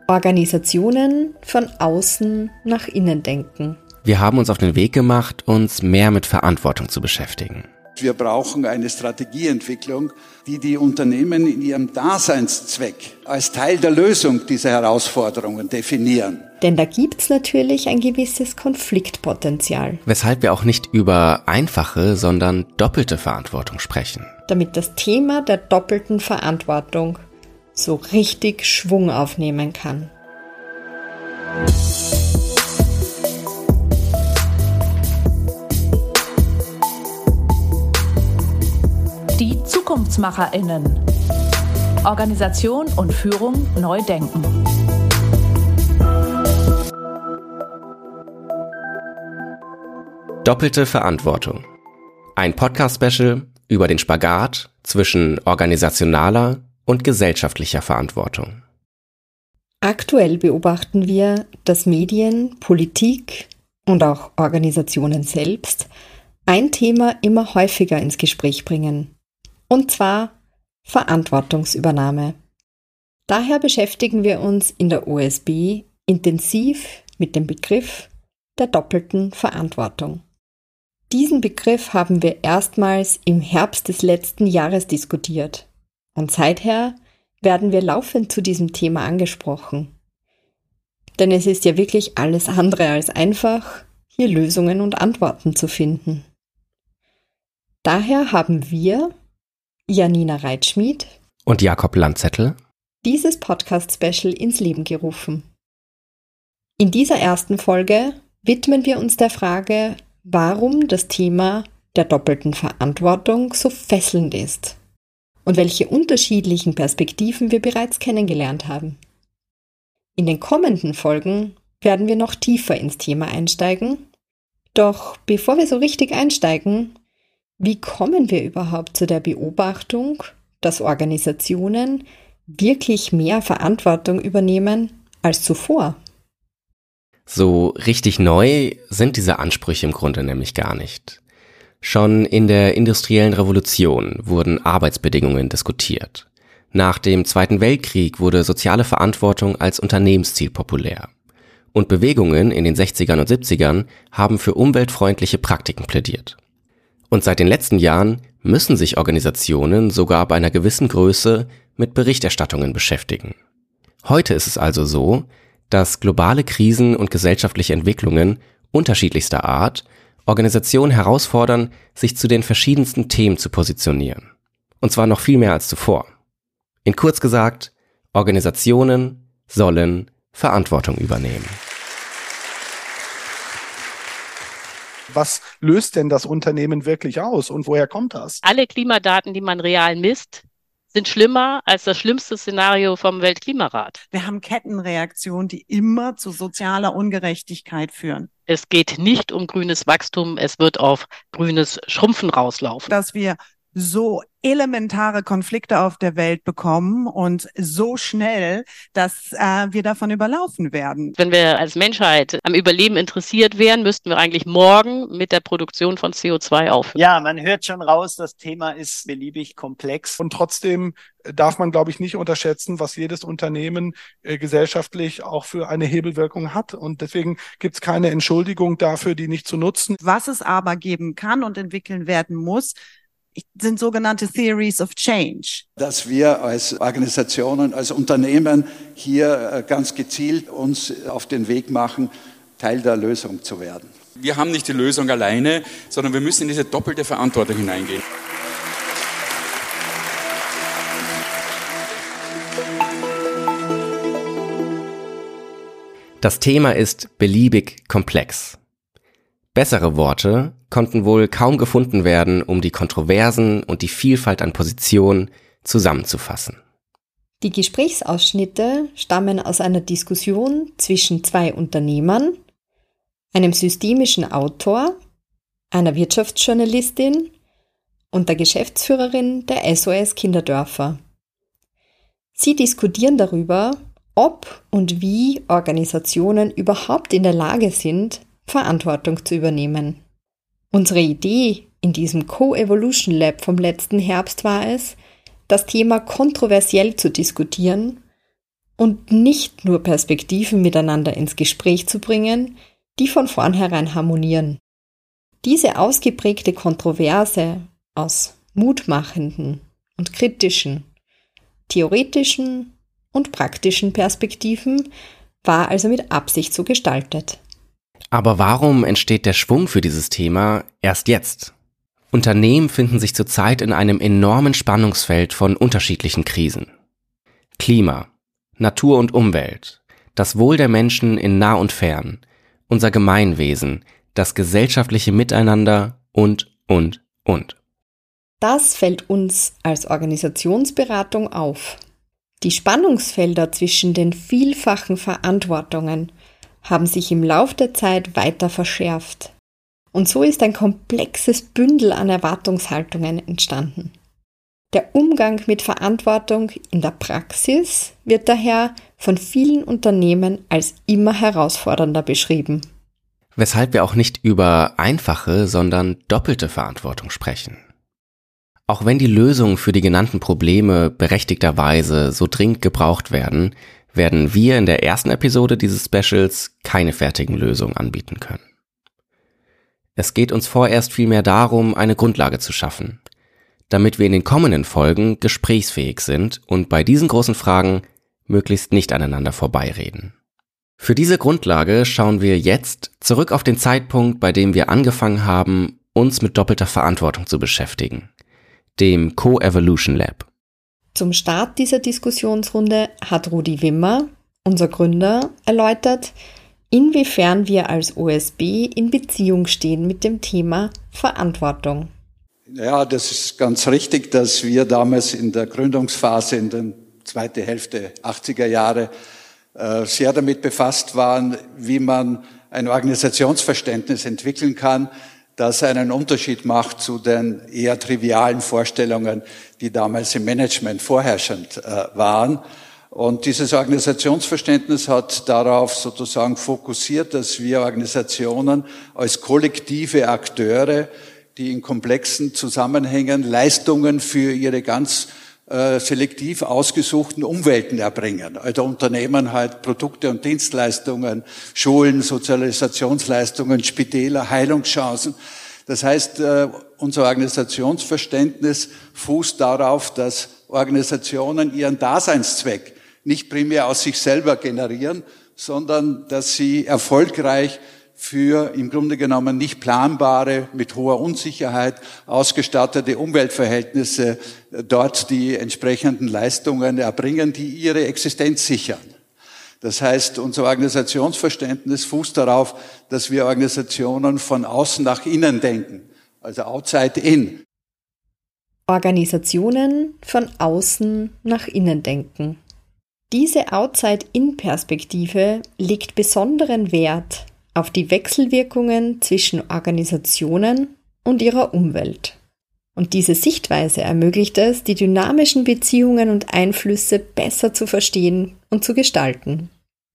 Organisationen von außen nach innen denken. Wir haben uns auf den Weg gemacht, uns mehr mit Verantwortung zu beschäftigen. Wir brauchen eine Strategieentwicklung, die die Unternehmen in ihrem Daseinszweck als Teil der Lösung dieser Herausforderungen definieren. Denn da gibt's natürlich ein gewisses Konfliktpotenzial. Weshalb wir auch nicht über einfache, sondern doppelte Verantwortung sprechen. Damit das Thema der doppelten Verantwortung so richtig Schwung aufnehmen kann. Die ZukunftsmacherInnen. Organisation und Führung neu denken. Doppelte Verantwortung. Ein Podcast-Special über den Spagat zwischen organisationaler und gesellschaftlicher Verantwortung. Aktuell beobachten wir, dass Medien, Politik und auch Organisationen selbst ein Thema immer häufiger ins Gespräch bringen. Und zwar Verantwortungsübernahme. Daher beschäftigen wir uns in der OSB intensiv mit dem Begriff der doppelten Verantwortung. Diesen Begriff haben wir erstmals im Herbst des letzten Jahres diskutiert. Und seither werden wir laufend zu diesem Thema angesprochen. Denn es ist ja wirklich alles andere als einfach, hier Lösungen und Antworten zu finden. Daher haben wir, Janina Reitschmied und Jakob Landzettel, dieses Podcast-Special ins Leben gerufen. In dieser ersten Folge widmen wir uns der Frage, warum das Thema der doppelten Verantwortung so fesselnd ist und welche unterschiedlichen Perspektiven wir bereits kennengelernt haben. In den kommenden Folgen werden wir noch tiefer ins Thema einsteigen. Doch bevor wir so richtig einsteigen, wie kommen wir überhaupt zu der Beobachtung, dass Organisationen wirklich mehr Verantwortung übernehmen als zuvor? So richtig neu sind diese Ansprüche im Grunde nämlich gar nicht. Schon in der industriellen Revolution wurden Arbeitsbedingungen diskutiert. Nach dem Zweiten Weltkrieg wurde soziale Verantwortung als Unternehmensziel populär. Und Bewegungen in den 60ern und 70ern haben für umweltfreundliche Praktiken plädiert. Und seit den letzten Jahren müssen sich Organisationen sogar ab einer gewissen Größe mit Berichterstattungen beschäftigen. Heute ist es also so, dass globale Krisen und gesellschaftliche Entwicklungen unterschiedlichster Art Organisationen herausfordern, sich zu den verschiedensten Themen zu positionieren. Und zwar noch viel mehr als zuvor. In kurz gesagt, Organisationen sollen Verantwortung übernehmen. Was löst denn das Unternehmen wirklich aus und woher kommt das? Alle Klimadaten, die man real misst, sind schlimmer als das schlimmste Szenario vom Weltklimarat. Wir haben Kettenreaktionen, die immer zu sozialer Ungerechtigkeit führen. Es geht nicht um grünes Wachstum, es wird auf grünes Schrumpfen rauslaufen. Dass wir so elementare Konflikte auf der Welt bekommen und so schnell, dass wir davon überlaufen werden. Wenn wir als Menschheit am Überleben interessiert wären, müssten wir eigentlich morgen mit der Produktion von CO2 aufhören. Ja, man hört schon raus, das Thema ist beliebig komplex. Und trotzdem darf man, glaube ich, nicht unterschätzen, was jedes Unternehmen gesellschaftlich auch für eine Hebelwirkung hat. Und deswegen gibt es keine Entschuldigung dafür, die nicht zu nutzen. Was es aber geben kann und entwickeln werden muss, sind sogenannte Theories of Change. Dass wir als Organisationen, als Unternehmen hier ganz gezielt uns auf den Weg machen, Teil der Lösung zu werden. Wir haben nicht die Lösung alleine, sondern wir müssen in diese doppelte Verantwortung hineingehen. Das Thema ist beliebig komplex. Bessere Worte konnten wohl kaum gefunden werden, um die Kontroversen und die Vielfalt an Positionen zusammenzufassen. Die Gesprächsausschnitte stammen aus einer Diskussion zwischen zwei Unternehmern, einem systemischen Autor, einer Wirtschaftsjournalistin und der Geschäftsführerin der SOS Kinderdörfer. Sie diskutieren darüber, ob und wie Organisationen überhaupt in der Lage sind, Verantwortung zu übernehmen. Unsere Idee in diesem Co-Evolution Lab vom letzten Herbst war es, das Thema kontroversiell zu diskutieren und nicht nur Perspektiven miteinander ins Gespräch zu bringen, die von vornherein harmonieren. Diese ausgeprägte Kontroverse aus mutmachenden und kritischen, theoretischen und praktischen Perspektiven war also mit Absicht so gestaltet. Aber warum entsteht der Schwung für dieses Thema erst jetzt? Unternehmen finden sich zurzeit in einem enormen Spannungsfeld von unterschiedlichen Krisen. Klima, Natur und Umwelt, das Wohl der Menschen in nah und fern, unser Gemeinwesen, das gesellschaftliche Miteinander und. Das fällt uns als Organisationsberatung auf. Die Spannungsfelder zwischen den vielfachen Verantwortungen haben sich im Lauf der Zeit weiter verschärft. Und so ist ein komplexes Bündel an Erwartungshaltungen entstanden. Der Umgang mit Verantwortung in der Praxis wird daher von vielen Unternehmen als immer herausfordernder beschrieben. Weshalb wir auch nicht über einfache, sondern doppelte Verantwortung sprechen. Auch wenn die Lösungen für die genannten Probleme berechtigterweise so dringend gebraucht werden, werden wir in der ersten Episode dieses Specials keine fertigen Lösungen anbieten können. Es geht uns vorerst vielmehr darum, eine Grundlage zu schaffen, damit wir in den kommenden Folgen gesprächsfähig sind und bei diesen großen Fragen möglichst nicht aneinander vorbeireden. Für diese Grundlage schauen wir jetzt zurück auf den Zeitpunkt, bei dem wir angefangen haben, uns mit doppelter Verantwortung zu beschäftigen, dem Co-Evolution Lab. Zum Start dieser Diskussionsrunde hat Rudi Wimmer, unser Gründer, erläutert, inwiefern wir als OSB in Beziehung stehen mit dem Thema Verantwortung. Ja, das ist ganz richtig, dass wir damals in der Gründungsphase in der zweiten Hälfte 80er Jahre sehr damit befasst waren, wie man ein Organisationsverständnis entwickeln kann, das einen Unterschied macht zu den eher trivialen Vorstellungen, die damals im Management vorherrschend waren. Und dieses Organisationsverständnis hat darauf sozusagen fokussiert, dass wir Organisationen als kollektive Akteure, die in komplexen Zusammenhängen Leistungen für ihre ganz selektiv ausgesuchten Umwelten erbringen. Also Unternehmen halt Produkte und Dienstleistungen, Schulen, Sozialisationsleistungen, Spitäler, Heilungschancen. Das heißt, unser Organisationsverständnis fußt darauf, dass Organisationen ihren Daseinszweck nicht primär aus sich selber generieren, sondern dass sie erfolgreich für im Grunde genommen nicht planbare, mit hoher Unsicherheit ausgestattete Umweltverhältnisse dort die entsprechenden Leistungen erbringen, die ihre Existenz sichern. Das heißt, unser Organisationsverständnis fußt darauf, dass wir Organisationen von außen nach innen denken, also outside in. Organisationen von außen nach innen denken. Diese Outside-in-Perspektive legt besonderen Wert auf die Wechselwirkungen zwischen Organisationen und ihrer Umwelt. Und diese Sichtweise ermöglicht es, die dynamischen Beziehungen und Einflüsse besser zu verstehen und zu gestalten.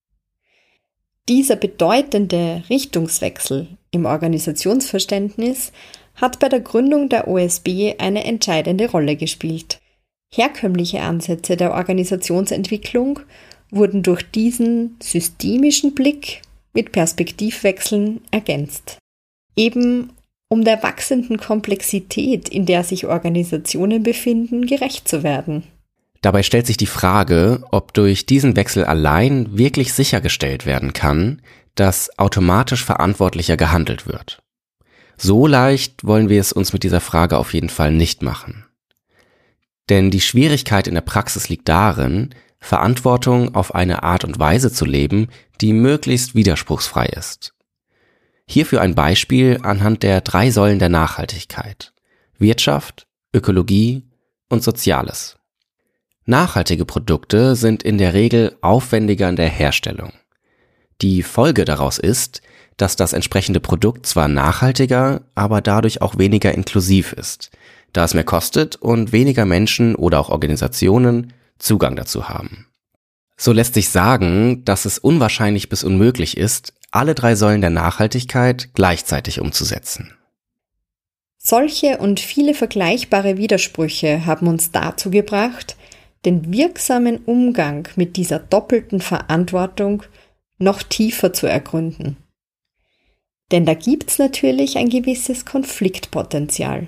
Dieser bedeutende Richtungswechsel im Organisationsverständnis hat bei der Gründung der OSB eine entscheidende Rolle gespielt. Herkömmliche Ansätze der Organisationsentwicklung wurden durch diesen systemischen Blick mit Perspektivwechseln ergänzt. Eben um der wachsenden Komplexität, in der sich Organisationen befinden, gerecht zu werden. Dabei stellt sich die Frage, ob durch diesen Wechsel allein wirklich sichergestellt werden kann, dass automatisch verantwortlicher gehandelt wird. So leicht wollen wir es uns mit dieser Frage auf jeden Fall nicht machen. Denn die Schwierigkeit in der Praxis liegt darin, Verantwortung auf eine Art und Weise zu leben, die möglichst widerspruchsfrei ist. Hierfür ein Beispiel anhand der 3 Säulen der Nachhaltigkeit: Wirtschaft, Ökologie und Soziales. Nachhaltige Produkte sind in der Regel aufwendiger in der Herstellung. Die Folge daraus ist, dass das entsprechende Produkt zwar nachhaltiger, aber dadurch auch weniger inklusiv ist, da es mehr kostet und weniger Menschen oder auch Organisationen Zugang dazu haben. So lässt sich sagen, dass es unwahrscheinlich bis unmöglich ist, alle 3 Säulen der Nachhaltigkeit gleichzeitig umzusetzen. Solche und viele vergleichbare Widersprüche haben uns dazu gebracht, den wirksamen Umgang mit dieser doppelten Verantwortung noch tiefer zu ergründen. Denn da gibt's natürlich ein gewisses Konfliktpotenzial.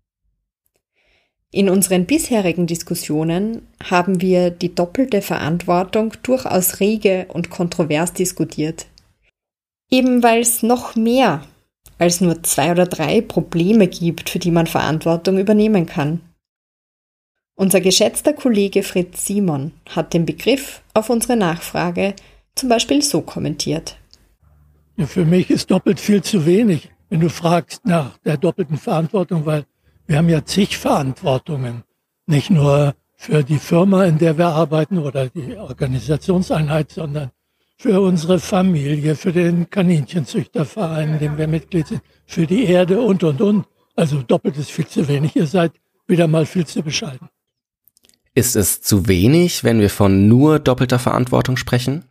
In unseren bisherigen Diskussionen haben wir die doppelte Verantwortung durchaus rege und kontrovers diskutiert. Eben weil es noch mehr als nur 2 oder 3 Probleme gibt, für die man Verantwortung übernehmen kann. Unser geschätzter Kollege Fritz Simon hat den Begriff auf unsere Nachfrage zum Beispiel so kommentiert. Ja, für mich ist doppelt viel zu wenig, wenn du fragst nach der doppelten Verantwortung, weil wir haben ja zig Verantwortungen. Nicht nur für die Firma, in der wir arbeiten oder die Organisationseinheit, sondern für unsere Familie, für den Kaninchenzüchterverein, in dem wir Mitglied sind, für die Erde und. Also doppelt ist viel zu wenig. Ihr seid wieder mal viel zu bescheiden. Ist es zu wenig, wenn wir von nur doppelter Verantwortung sprechen?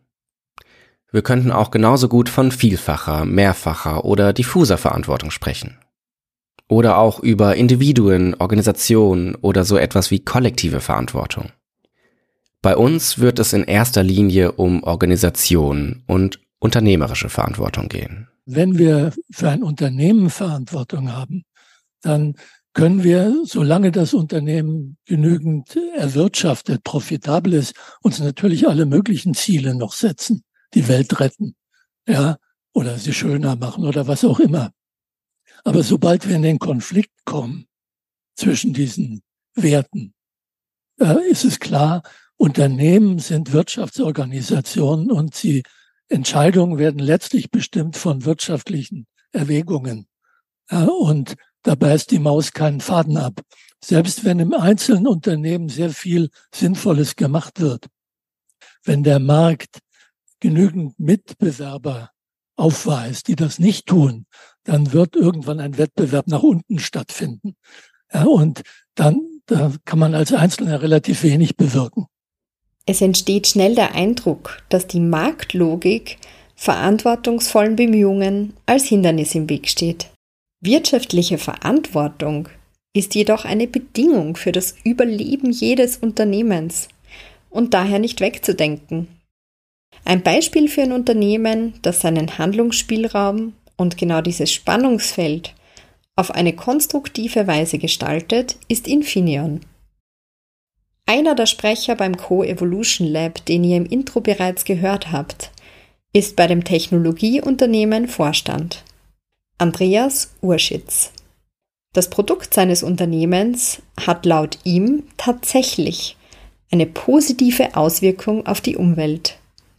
Wir könnten auch genauso gut von vielfacher, mehrfacher oder diffuser Verantwortung sprechen. Oder auch über Individuen, Organisationen oder so etwas wie kollektive Verantwortung. Bei uns wird es in erster Linie um Organisation und unternehmerische Verantwortung gehen. Wenn wir für ein Unternehmen Verantwortung haben, dann können wir, solange das Unternehmen genügend erwirtschaftet, profitabel ist, uns natürlich alle möglichen Ziele noch setzen, die Welt retten, ja, oder sie schöner machen oder was auch immer. Aber sobald wir in den Konflikt kommen zwischen diesen Werten, ist es klar, Unternehmen sind Wirtschaftsorganisationen und Entscheidungen werden letztlich bestimmt von wirtschaftlichen Erwägungen. Ja, und da beißt die Maus keinen Faden ab. Selbst wenn im einzelnen Unternehmen sehr viel Sinnvolles gemacht wird, wenn der Markt genügend Mitbewerber aufweist, die das nicht tun, dann wird irgendwann ein Wettbewerb nach unten stattfinden. Ja, und da kann man als Einzelner relativ wenig bewirken. Es entsteht schnell der Eindruck, dass die Marktlogik verantwortungsvollen Bemühungen als Hindernis im Weg steht. Wirtschaftliche Verantwortung ist jedoch eine Bedingung für das Überleben jedes Unternehmens und daher nicht wegzudenken. Ein Beispiel für ein Unternehmen, das seinen Handlungsspielraum und genau dieses Spannungsfeld auf eine konstruktive Weise gestaltet, ist Infineon. Einer der Sprecher beim Co-Evolution Lab, den ihr im Intro bereits gehört habt, ist bei dem Technologieunternehmen Vorstand. Andreas Urschitz. Das Produkt seines Unternehmens hat laut ihm tatsächlich eine positive Auswirkung auf die Umwelt.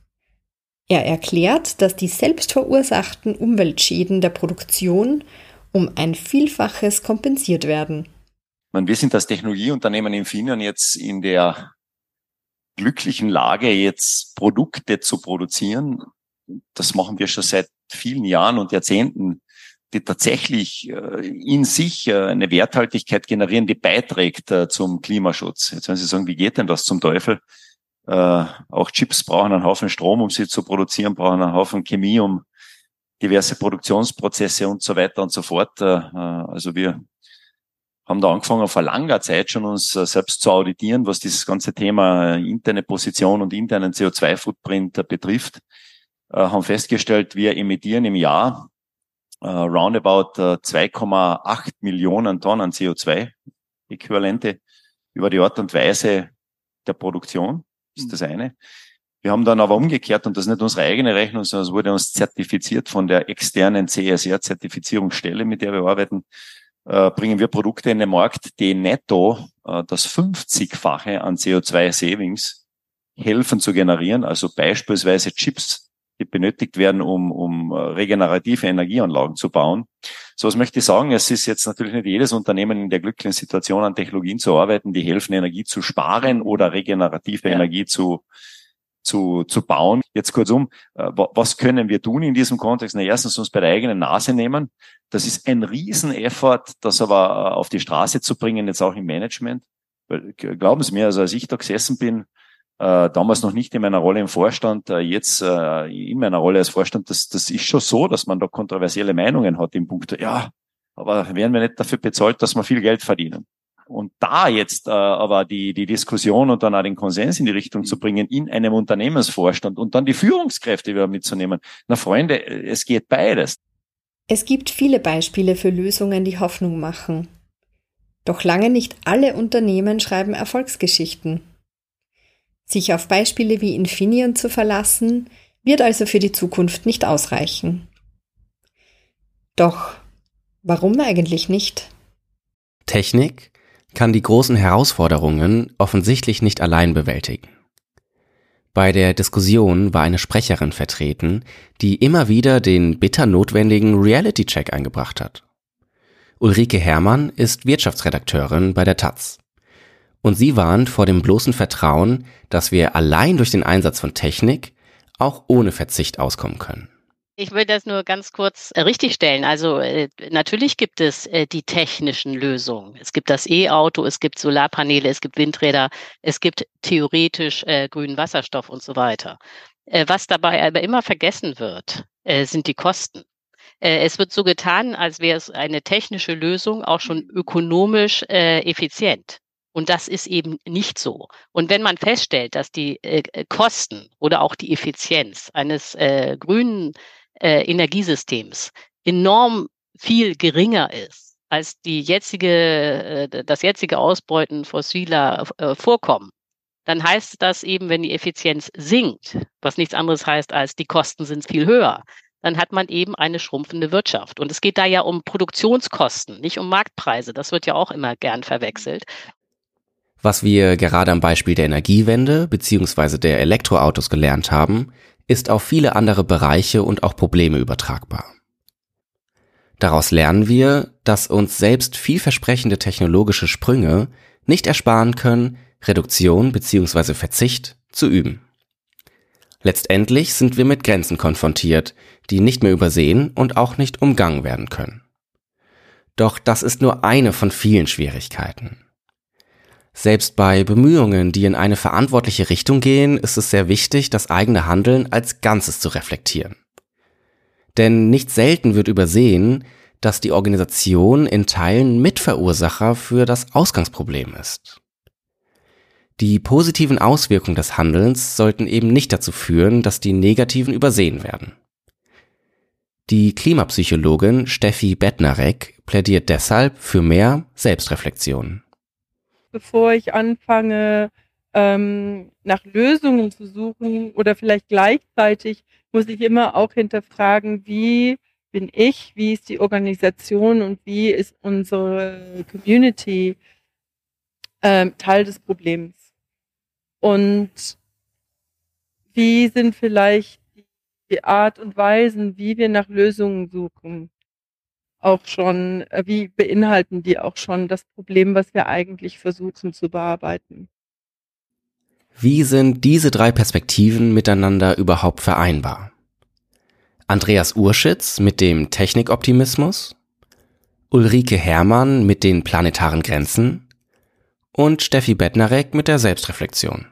Er erklärt, dass die selbstverursachten Umweltschäden der Produktion um ein Vielfaches kompensiert werden. Wir sind das Technologieunternehmen Infineon jetzt in der glücklichen Lage, jetzt Produkte zu produzieren. Das machen wir schon seit vielen Jahren und Jahrzehnten, die tatsächlich in sich eine Werthaltigkeit generieren, die beiträgt zum Klimaschutz. Jetzt werden Sie sagen, wie geht denn das zum Teufel? Auch Chips brauchen einen Haufen Strom, um sie zu produzieren, brauchen einen Haufen Chemie, um diverse Produktionsprozesse und so weiter und so fort. Also wir haben da angefangen, vor langer Zeit schon uns selbst zu auditieren, was dieses ganze Thema interne Position und internen CO2-Footprint betrifft. Haben festgestellt, wir emittieren im Jahr roundabout 2,8 Millionen Tonnen CO2-Äquivalente über die Art und Weise der Produktion. Das ist das eine. Wir haben dann aber umgekehrt, und das ist nicht unsere eigene Rechnung, sondern es wurde uns zertifiziert von der externen CSR-Zertifizierungsstelle, mit der wir arbeiten, bringen wir Produkte in den Markt, die netto das 50-fache an CO2-Savings helfen zu generieren, also beispielsweise Chips, die benötigt werden, um regenerative Energieanlagen zu bauen. So was möchte ich sagen, es ist jetzt natürlich nicht jedes Unternehmen in der glücklichen Situation, an Technologien zu arbeiten, die helfen, Energie zu sparen oder regenerative Energie zu bauen. Jetzt kurzum, was können wir tun in diesem Kontext? Erstens uns bei der eigenen Nase nehmen. Das ist ein Riesen-Effort, das aber auf die Straße zu bringen, jetzt auch im Management. Weil, glauben Sie mir, also als ich da gesessen bin, damals noch nicht in meiner Rolle im Vorstand, jetzt in meiner Rolle als Vorstand, das ist schon so, dass man da kontroversielle Meinungen hat im Punkt, ja, aber werden wir nicht dafür bezahlt, dass wir viel Geld verdienen? Und da jetzt aber die Diskussion und dann auch den Konsens in die Richtung zu bringen in einem Unternehmensvorstand und dann die Führungskräfte wieder mitzunehmen. Na Freunde, es geht beides. Es gibt viele Beispiele für Lösungen, die Hoffnung machen. Doch lange nicht alle Unternehmen schreiben Erfolgsgeschichten. Sich auf Beispiele wie Infineon zu verlassen, wird also für die Zukunft nicht ausreichen. Doch warum eigentlich nicht? Technik kann die großen Herausforderungen offensichtlich nicht allein bewältigen. Bei der Diskussion war eine Sprecherin vertreten, die immer wieder den bitter notwendigen Reality-Check eingebracht hat. Ulrike Herrmann ist Wirtschaftsredakteurin bei der taz. Und sie warnt vor dem bloßen Vertrauen, dass wir allein durch den Einsatz von Technik auch ohne Verzicht auskommen können. Ich will das nur ganz kurz richtigstellen. Also natürlich gibt es die technischen Lösungen. Es gibt das E-Auto, es gibt Solarpaneele, es gibt Windräder, es gibt theoretisch grünen Wasserstoff und so weiter. Was dabei aber immer vergessen wird, sind die Kosten. Es wird so getan, als wäre es eine technische Lösung auch schon ökonomisch effizient. Und das ist eben nicht so. Und wenn man feststellt, dass die Kosten oder auch die Effizienz eines grünen Energiesystems enorm viel geringer ist als das jetzige Ausbeuten fossiler Vorkommen, dann heißt das eben, wenn die Effizienz sinkt, was nichts anderes heißt als die Kosten sind viel höher, dann hat man eben eine schrumpfende Wirtschaft. Und es geht da ja um Produktionskosten, nicht um Marktpreise. Das wird ja auch immer gern verwechselt. Was wir gerade am Beispiel der Energiewende bzw. der Elektroautos gelernt haben, ist auf viele andere Bereiche und auch Probleme übertragbar. Daraus lernen wir, dass uns selbst vielversprechende technologische Sprünge nicht ersparen können, Reduktion bzw. Verzicht zu üben. Letztendlich sind wir mit Grenzen konfrontiert, die nicht mehr übersehen und auch nicht umgangen werden können. Doch das ist nur eine von vielen Schwierigkeiten. Selbst bei Bemühungen, die in eine verantwortliche Richtung gehen, ist es sehr wichtig, das eigene Handeln als Ganzes zu reflektieren. Denn nicht selten wird übersehen, dass die Organisation in Teilen Mitverursacher für das Ausgangsproblem ist. Die positiven Auswirkungen des Handelns sollten eben nicht dazu führen, dass die negativen übersehen werden. Die Klimapsychologin Steffi Bednarek plädiert deshalb für mehr Selbstreflexion. Bevor ich anfange, nach Lösungen zu suchen oder vielleicht gleichzeitig, muss ich immer auch hinterfragen, wie bin ich, wie ist die Organisation und wie ist unsere Community Teil des Problems. Und wie sind vielleicht die Art und Weisen, wie wir nach Lösungen suchen, auch schon, wie beinhalten die auch schon das Problem, was wir eigentlich versuchen zu bearbeiten? Wie sind diese drei Perspektiven miteinander überhaupt vereinbar? Andreas Urschitz mit dem Technikoptimismus, Ulrike Herrmann mit den planetaren Grenzen und Steffi Bednarek mit der Selbstreflexion.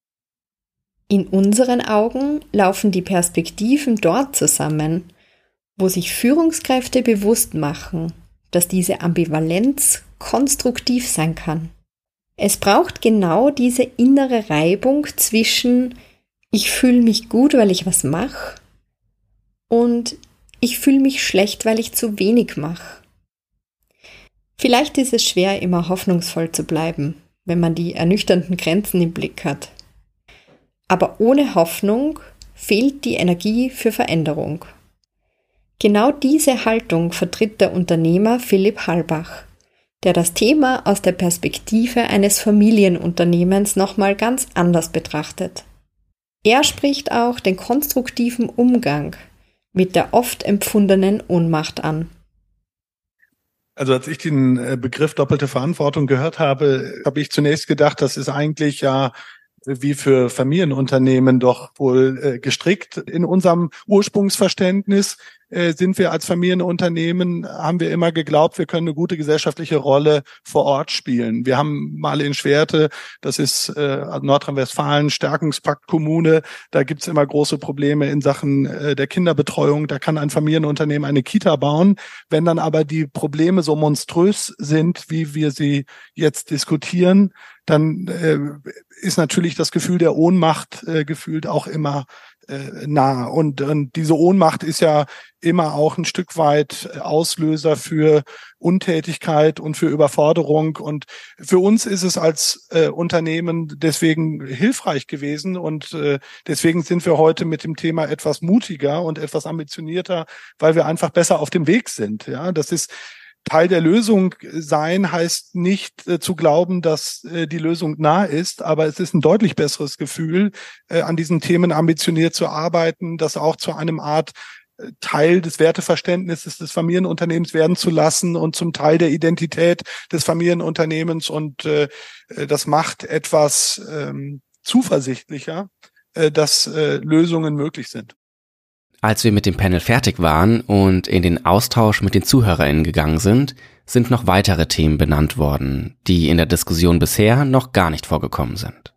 In unseren Augen laufen die Perspektiven dort zusammen, wo sich Führungskräfte bewusst machen, dass diese Ambivalenz konstruktiv sein kann. Es braucht genau diese innere Reibung zwischen ich fühle mich gut, weil ich was mache und ich fühle mich schlecht, weil ich zu wenig mache. Vielleicht ist es schwer, immer hoffnungsvoll zu bleiben, wenn man die ernüchternden Grenzen im Blick hat. Aber ohne Hoffnung fehlt die Energie für Veränderung. Genau diese Haltung vertritt der Unternehmer Philipp Halbach, der das Thema aus der Perspektive eines Familienunternehmens nochmal ganz anders betrachtet. Er spricht auch den konstruktiven Umgang mit der oft empfundenen Ohnmacht an. Also als ich den Begriff doppelte Verantwortung gehört habe, habe ich zunächst gedacht, das ist eigentlich ja wie für Familienunternehmen doch wohl gestrickt in unserem Ursprungsverständnis. sind wir als Familienunternehmen, haben wir immer geglaubt, wir können eine gute gesellschaftliche Rolle vor Ort spielen. Wir haben mal in Schwerte, das ist Nordrhein-Westfalen, Stärkungspakt Kommune, da gibt's immer große Probleme in Sachen der Kinderbetreuung. Da kann ein Familienunternehmen eine Kita bauen. Wenn dann aber die Probleme so monströs sind, wie wir sie jetzt diskutieren, dann ist natürlich das Gefühl der Ohnmacht gefühlt auch immer nah. Und diese Ohnmacht ist ja immer auch ein Stück weit Auslöser für Untätigkeit und für Überforderung. Und für uns ist es als Unternehmen deswegen hilfreich gewesen. Und deswegen sind wir heute mit dem Thema etwas mutiger und etwas ambitionierter, weil wir einfach besser auf dem Weg sind. Ja, das ist Teil der Lösung sein, heißt nicht zu glauben, dass die Lösung nah ist, aber es ist ein deutlich besseres Gefühl, an diesen Themen ambitioniert zu arbeiten, das auch zu einem Art Teil des Werteverständnisses des Familienunternehmens werden zu lassen und zum Teil der Identität des Familienunternehmens. Und das macht etwas zuversichtlicher, dass Lösungen möglich sind. Als wir mit dem Panel fertig waren und in den Austausch mit den ZuhörerInnen gegangen sind noch weitere Themen benannt worden, die in der Diskussion bisher noch gar nicht vorgekommen sind.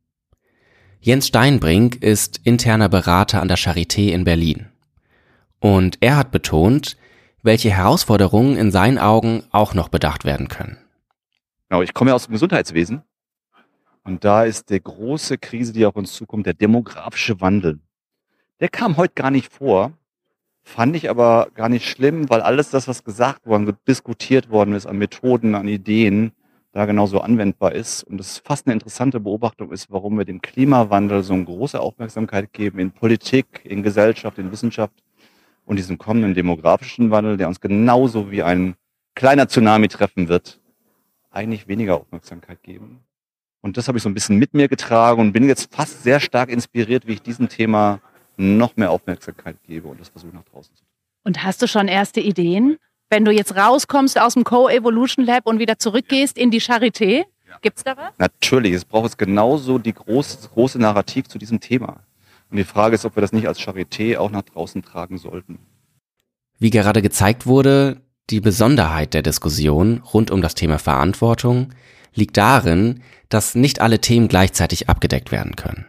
Jens Steinbrink ist interner Berater an der Charité in Berlin. Und er hat betont, welche Herausforderungen in seinen Augen auch noch bedacht werden können. Genau, ich komme ja aus dem Gesundheitswesen. Und da ist die große Krise, die auf uns zukommt, der demografische Wandel. Der kam heute gar nicht vor, fand ich aber gar nicht schlimm, weil alles das, was gesagt worden, diskutiert worden ist an Methoden, an Ideen, da genauso anwendbar ist. Und das fast eine interessante Beobachtung ist, warum wir dem Klimawandel so eine große Aufmerksamkeit geben in Politik, in Gesellschaft, in Wissenschaft und diesem kommenden demografischen Wandel, der uns genauso wie ein kleiner Tsunami treffen wird, eigentlich weniger Aufmerksamkeit geben. Und das habe ich so ein bisschen mit mir getragen und bin jetzt fast sehr stark inspiriert, wie ich diesem Thema noch mehr Aufmerksamkeit gebe und das versuche nach draußen zu tun. Und hast du schon erste Ideen? Wenn du jetzt rauskommst aus dem Co-Evolution Lab und wieder zurückgehst in die Charité, gibt's da was? Natürlich, es braucht jetzt genauso die große Narrativ zu diesem Thema. Und die Frage ist, ob wir das nicht als Charité auch nach draußen tragen sollten. Wie gerade gezeigt wurde, die Besonderheit der Diskussion rund um das Thema Verantwortung liegt darin, dass nicht alle Themen gleichzeitig abgedeckt werden können.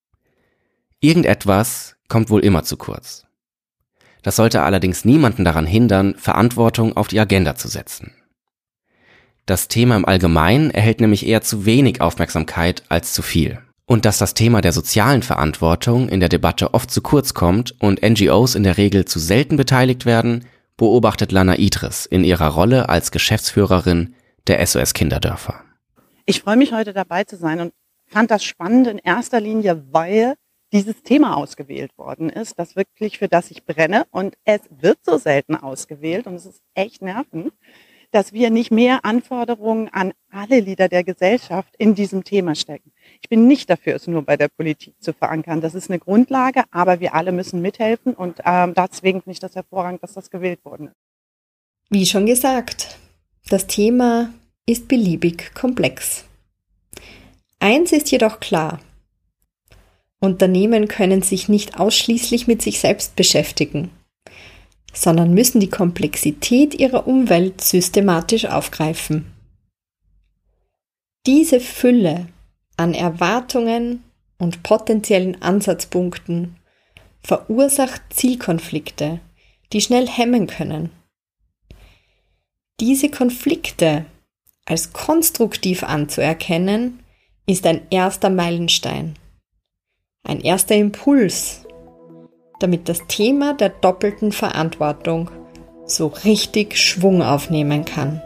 Irgendetwas kommt wohl immer zu kurz. Das sollte allerdings niemanden daran hindern, Verantwortung auf die Agenda zu setzen. Das Thema im Allgemeinen erhält nämlich eher zu wenig Aufmerksamkeit als zu viel. Und dass das Thema der sozialen Verantwortung in der Debatte oft zu kurz kommt und NGOs in der Regel zu selten beteiligt werden, beobachtet Lana Idris in ihrer Rolle als Geschäftsführerin der SOS Kinderdörfer. Ich freue mich, heute dabei zu sein und fand das spannend in erster Linie, weil dieses Thema ausgewählt worden ist, das wirklich, für das ich brenne. Und es wird so selten ausgewählt und es ist echt nervend, dass wir nicht mehr Anforderungen an alle Glieder der Gesellschaft in diesem Thema stecken. Ich bin nicht dafür, es nur bei der Politik zu verankern. Das ist eine Grundlage, aber wir alle müssen mithelfen und deswegen finde ich das hervorragend, dass das gewählt worden ist. Wie schon gesagt, das Thema ist beliebig komplex. Eins ist jedoch klar: Unternehmen können sich nicht ausschließlich mit sich selbst beschäftigen, sondern müssen die Komplexität ihrer Umwelt systematisch aufgreifen. Diese Fülle an Erwartungen und potenziellen Ansatzpunkten verursacht Zielkonflikte, die schnell hemmen können. Diese Konflikte als konstruktiv anzuerkennen, ist ein erster Meilenstein. Ein erster Impuls, damit das Thema der doppelten Verantwortung so richtig Schwung aufnehmen kann.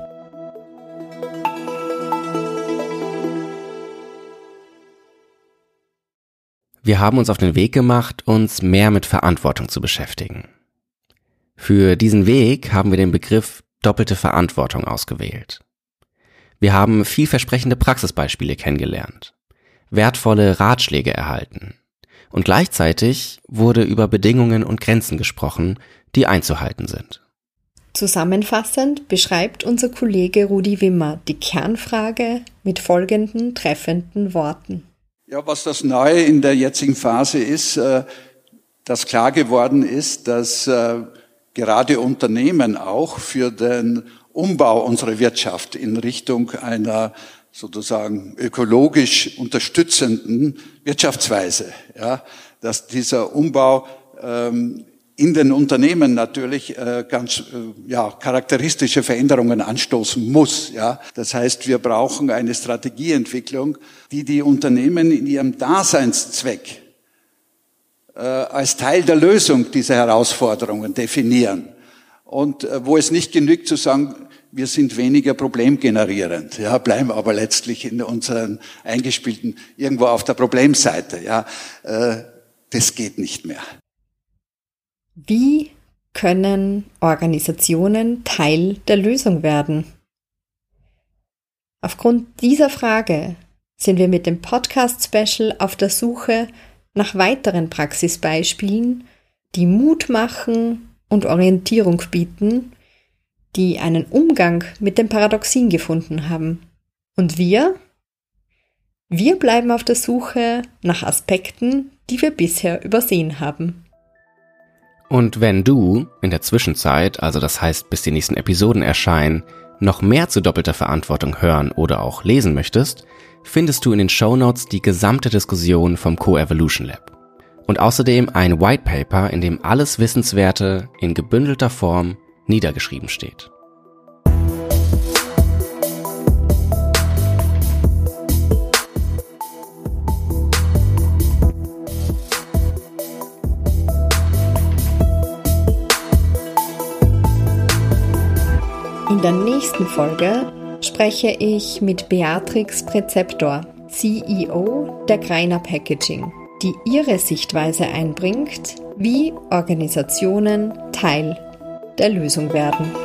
Wir haben uns auf den Weg gemacht, uns mehr mit Verantwortung zu beschäftigen. Für diesen Weg haben wir den Begriff doppelte Verantwortung ausgewählt. Wir haben vielversprechende Praxisbeispiele kennengelernt, wertvolle Ratschläge erhalten. Und gleichzeitig wurde über Bedingungen und Grenzen gesprochen, die einzuhalten sind. Zusammenfassend beschreibt unser Kollege Rudi Wimmer die Kernfrage mit folgenden treffenden Worten. Ja, was das Neue in der jetzigen Phase ist, dass klar geworden ist, dass gerade Unternehmen auch für den Umbau unserer Wirtschaft in Richtung einer sozusagen ökologisch unterstützenden Wirtschaftsweise, ja, dass dieser Umbau in den Unternehmen natürlich ganz charakteristische Veränderungen anstoßen muss. Ja. Das heißt, wir brauchen eine Strategieentwicklung, die die Unternehmen in ihrem Daseinszweck als Teil der Lösung dieser Herausforderungen definieren. Und wo es nicht genügt zu sagen, wir sind weniger problemgenerierend, ja, bleiben aber letztlich in unseren eingespielten irgendwo auf der Problemseite. Ja, das geht nicht mehr. Wie können Organisationen Teil der Lösung werden? Aufgrund dieser Frage sind wir mit dem Podcast-Special auf der Suche nach weiteren Praxisbeispielen, die Mut machen und Orientierung bieten, die einen Umgang mit den Paradoxien gefunden haben. Und wir bleiben auf der Suche nach Aspekten, die wir bisher übersehen haben. Und wenn du in der Zwischenzeit, also das heißt bis die nächsten Episoden erscheinen, noch mehr zu doppelter Verantwortung hören oder auch lesen möchtest, findest du in den Shownotes die gesamte Diskussion vom Co-Evolution Lab. Und außerdem ein White Paper, in dem alles Wissenswerte in gebündelter Form niedergeschrieben steht. In der nächsten Folge spreche ich mit Beatrix Präzeptor, CEO der Greiner Packaging, die ihre Sichtweise einbringt, wie Organisationen Teil der Lösung werden.